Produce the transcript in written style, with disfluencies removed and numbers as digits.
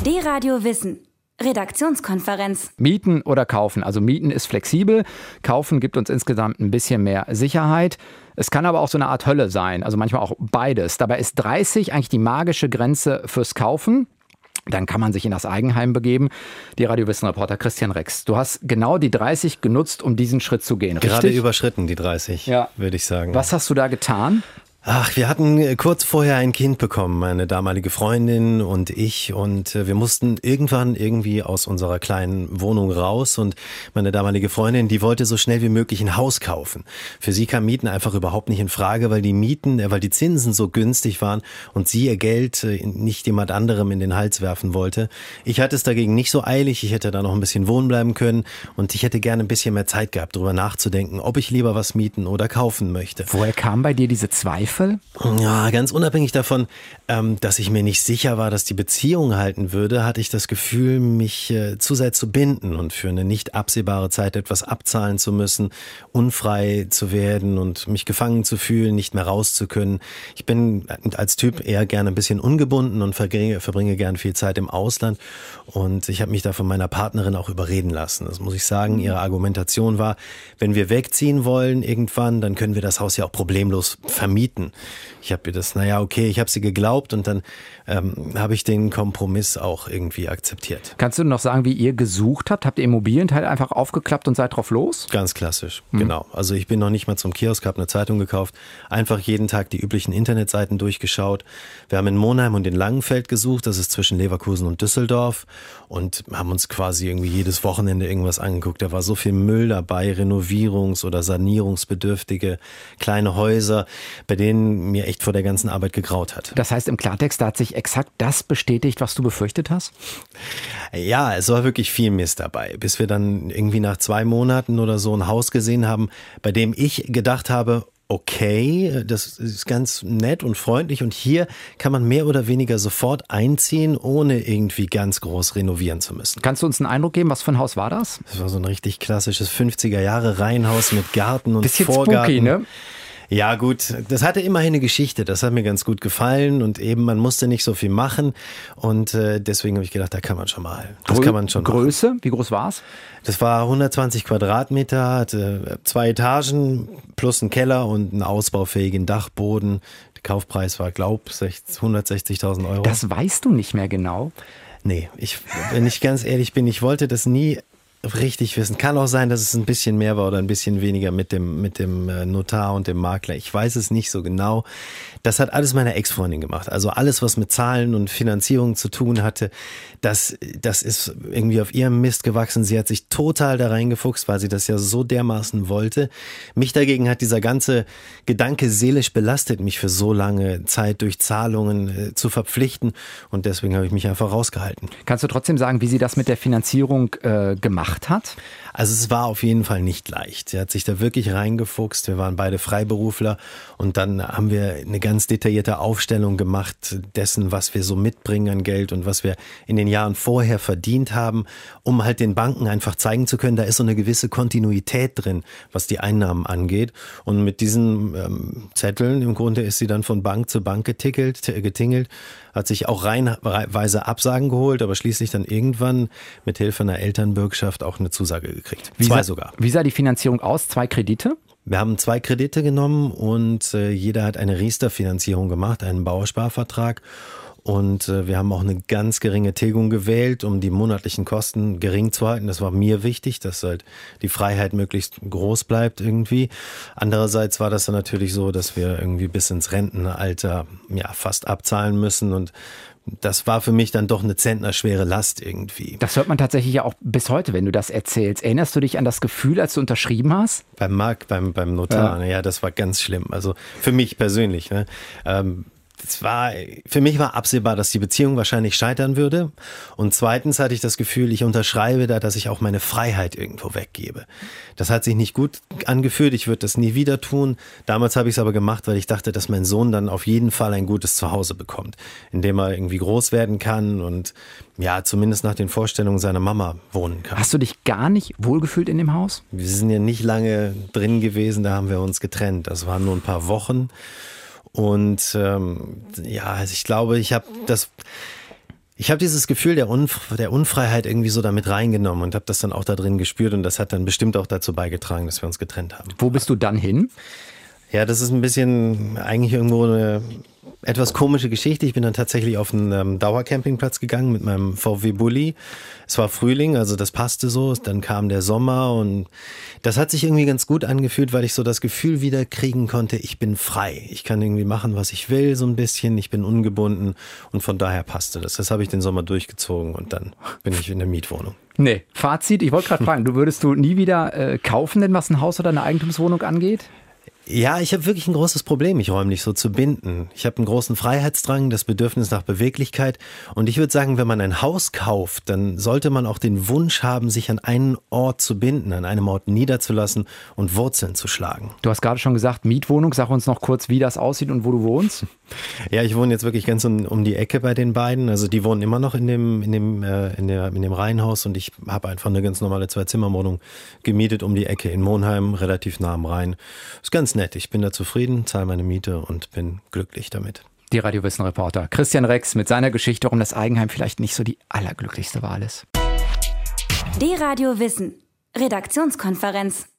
D-Radio Wissen. Redaktionskonferenz. Mieten oder kaufen? Also mieten ist flexibel, kaufen gibt uns insgesamt ein bisschen mehr Sicherheit. Es kann aber auch so eine Art Hölle sein, also manchmal auch beides. Dabei ist 30 eigentlich die magische Grenze fürs Kaufen. Dann kann man sich in das Eigenheim begeben. Die Radio-Wissen-Reporter Christian Rex, du hast genau die 30 genutzt, um diesen Schritt zu gehen, richtig? Gerade überschritten, die 30, würde ich sagen. Was hast du da getan? Ach, wir hatten kurz vorher ein Kind bekommen, meine damalige Freundin und ich, und wir mussten irgendwann irgendwie aus unserer kleinen Wohnung raus, und meine damalige Freundin, die wollte so schnell wie möglich ein Haus kaufen. Für sie kam Mieten einfach überhaupt nicht in Frage, weil die Zinsen so günstig waren und sie ihr Geld nicht jemand anderem in den Hals werfen wollte. Ich hatte es dagegen nicht so eilig, ich hätte da noch ein bisschen wohnen bleiben können und ich hätte gerne ein bisschen mehr Zeit gehabt, darüber nachzudenken, ob ich lieber was mieten oder kaufen möchte. Woher kamen bei dir diese Zweifel? Ja, ganz unabhängig davon, dass ich mir nicht sicher war, dass die Beziehung halten würde, hatte ich das Gefühl, mich zu sehr zu binden und für eine nicht absehbare Zeit etwas abzahlen zu müssen, unfrei zu werden und mich gefangen zu fühlen, nicht mehr raus zu können. Ich bin als Typ eher gerne ein bisschen ungebunden und verbringe gern viel Zeit im Ausland, und ich habe mich da von meiner Partnerin auch überreden lassen. Das muss ich sagen. Ihre Argumentation war, wenn wir wegziehen wollen irgendwann, dann können wir das Haus ja auch problemlos vermieten. Ich habe ihr das, ich habe sie geglaubt, und dann habe ich den Kompromiss auch irgendwie akzeptiert. Kannst du noch sagen, wie ihr gesucht habt? Habt ihr Immobilienteil einfach aufgeklappt und seid drauf los? Ganz klassisch, genau. Also ich bin noch nicht mal zum Kiosk, habe eine Zeitung gekauft, einfach jeden Tag die üblichen Internetseiten durchgeschaut. Wir haben in Monheim und in Langenfeld gesucht, das ist zwischen Leverkusen und Düsseldorf, und haben uns quasi irgendwie jedes Wochenende irgendwas angeguckt. Da war so viel Müll dabei, renovierungs- oder sanierungsbedürftige kleine Häuser, bei denen mir echt vor der ganzen Arbeit gegraut hat. Das heißt im Klartext, da hat sich exakt das bestätigt, was du befürchtet hast? Ja, es war wirklich viel Mist dabei, bis wir dann irgendwie nach 2 Monaten oder so ein Haus gesehen haben, bei dem ich gedacht habe, okay, das ist ganz nett und freundlich, und hier kann man mehr oder weniger sofort einziehen, ohne irgendwie ganz groß renovieren zu müssen. Kannst du uns einen Eindruck geben, was für ein Haus war das? Das war so ein richtig klassisches 50er-Jahre-Reihenhaus mit Garten und bisschen Vorgarten. Spooky, ne? Ja gut, das hatte immerhin eine Geschichte, das hat mir ganz gut gefallen, und eben man musste nicht so viel machen, und deswegen habe ich gedacht, da kann man schon mal. Größe, machen. Wie groß war es? Das war 120 Quadratmeter, hatte 2 Etagen plus einen Keller und einen ausbaufähigen Dachboden. Der Kaufpreis war, 160.000 Euro. Das weißt du nicht mehr genau? Nee, wenn ich ganz ehrlich bin, ich wollte das nie richtig wissen. Kann auch sein, dass es ein bisschen mehr war oder ein bisschen weniger mit dem Notar und dem Makler. Ich weiß es nicht so genau. Das hat alles meine Ex-Freundin gemacht. Also alles, was mit Zahlen und Finanzierung zu tun hatte, das ist irgendwie auf ihrem Mist gewachsen. Sie hat sich total da reingefuchst, weil sie das ja so dermaßen wollte. Mich dagegen hat dieser ganze Gedanke seelisch belastet, mich für so lange Zeit durch Zahlungen zu verpflichten, und deswegen habe ich mich einfach rausgehalten. Kannst du trotzdem sagen, wie sie das mit der Finanzierung gemacht hat? Also es war auf jeden Fall nicht leicht. Sie hat sich da wirklich reingefuchst. Wir waren beide Freiberufler, und dann haben wir eine ganz detaillierte Aufstellung gemacht dessen, was wir so mitbringen an Geld und was wir in den Jahren vorher verdient haben, um halt den Banken einfach zeigen zu können, da ist so eine gewisse Kontinuität drin, was die Einnahmen angeht. Und mit diesen Zetteln im Grunde ist sie dann von Bank zu Bank getingelt, hat sich auch reihenweise Absagen geholt, aber schließlich dann irgendwann mit Hilfe einer Elternbürgschaft auch eine Zusage gekriegt. 2 sogar. Wie sah die Finanzierung aus? 2 Kredite? Wir haben 2 Kredite genommen, und jeder hat eine Riester-Finanzierung gemacht, einen Bausparvertrag. Und wir haben auch eine ganz geringe Tilgung gewählt, um die monatlichen Kosten gering zu halten. Das war mir wichtig, dass halt die Freiheit möglichst groß bleibt irgendwie. Andererseits war das dann natürlich so, dass wir irgendwie bis ins Rentenalter fast abzahlen müssen, und das war für mich dann doch eine zentnerschwere Last irgendwie. Das hört man tatsächlich ja auch bis heute, wenn du das erzählst. Erinnerst du dich an das Gefühl, als du unterschrieben hast? Beim Notar, ja, das war ganz schlimm. Also für mich persönlich, ne? Für mich war absehbar, dass die Beziehung wahrscheinlich scheitern würde. Und zweitens hatte ich das Gefühl, ich unterschreibe da, dass ich auch meine Freiheit irgendwo weggebe. Das hat sich nicht gut angefühlt. Ich würde das nie wieder tun. Damals habe ich es aber gemacht, weil ich dachte, dass mein Sohn dann auf jeden Fall ein gutes Zuhause bekommt, in dem er irgendwie groß werden kann und zumindest nach den Vorstellungen seiner Mama wohnen kann. Hast du dich gar nicht wohlgefühlt in dem Haus? Wir sind ja nicht lange drin gewesen, da haben wir uns getrennt. Das waren nur ein paar Wochen. Und ich glaube, ich Ich habe dieses Gefühl der Unfreiheit irgendwie so damit reingenommen und habe das dann auch da drin gespürt und das hat dann bestimmt auch dazu beigetragen, dass wir uns getrennt haben. Wo bist du dann hin? Ja, das ist ein bisschen eigentlich irgendwo eine etwas komische Geschichte. Ich bin dann tatsächlich auf einen Dauercampingplatz gegangen mit meinem VW Bulli. Es war Frühling, also das passte so. Dann kam der Sommer und das hat sich irgendwie ganz gut angefühlt, weil ich so das Gefühl wieder kriegen konnte, ich bin frei. Ich kann irgendwie machen, was ich will, so ein bisschen. Ich bin ungebunden und von daher passte das. Das habe ich den Sommer durchgezogen und dann bin ich in der Mietwohnung. Nee, Fazit, ich wollte gerade fragen, würdest du nie wieder kaufen, denn was ein Haus oder eine Eigentumswohnung angeht? Ja, ich habe wirklich ein großes Problem, mich räumlich so zu binden. Ich habe einen großen Freiheitsdrang, das Bedürfnis nach Beweglichkeit. Und ich würde sagen, wenn man ein Haus kauft, dann sollte man auch den Wunsch haben, sich an einen Ort zu binden, an einem Ort niederzulassen und Wurzeln zu schlagen. Du hast gerade schon gesagt, Mietwohnung. Sag uns noch kurz, wie das aussieht und wo du wohnst. Ja, ich wohne jetzt wirklich ganz um die Ecke bei den beiden. Also die wohnen immer noch in dem Reihenhaus und ich habe einfach eine ganz normale 2-Zimmer-Wohnung gemietet um die Ecke in Monheim, relativ nah am Rhein. Ist ganz nett. Ich bin da zufrieden, zahle meine Miete und bin glücklich damit. Die Radio-Wissen-Reporter Christian Rex mit seiner Geschichte, warum das Eigenheim vielleicht nicht so die allerglücklichste Wahl ist. Die Radio Wissen. Redaktionskonferenz.